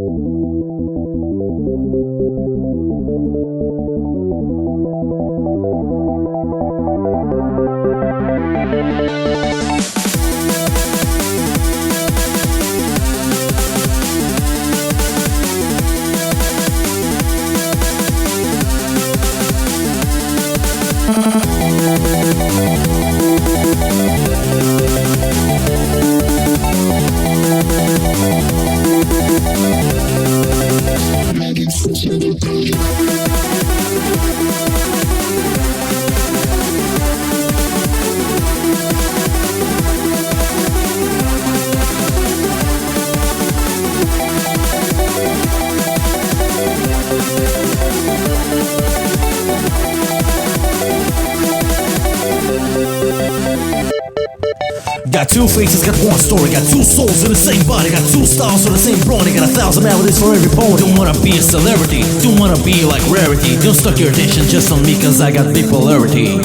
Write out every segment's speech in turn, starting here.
Got two faces, got one story, got two souls in the same body, got two styles for the same brony, got 1,000 melodies for every pony. Don't wanna be a celebrity, don't wanna be like rarity. Don't stuck your attention just on me cause I got bipolarity.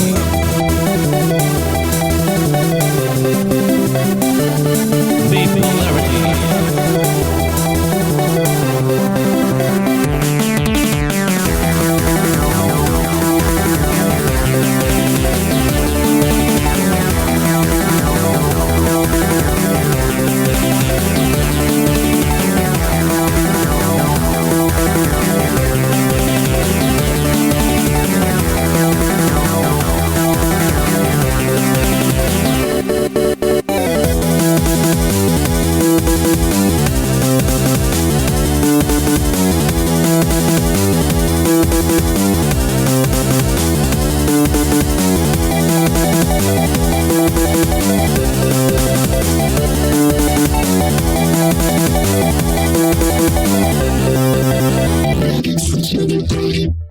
Switch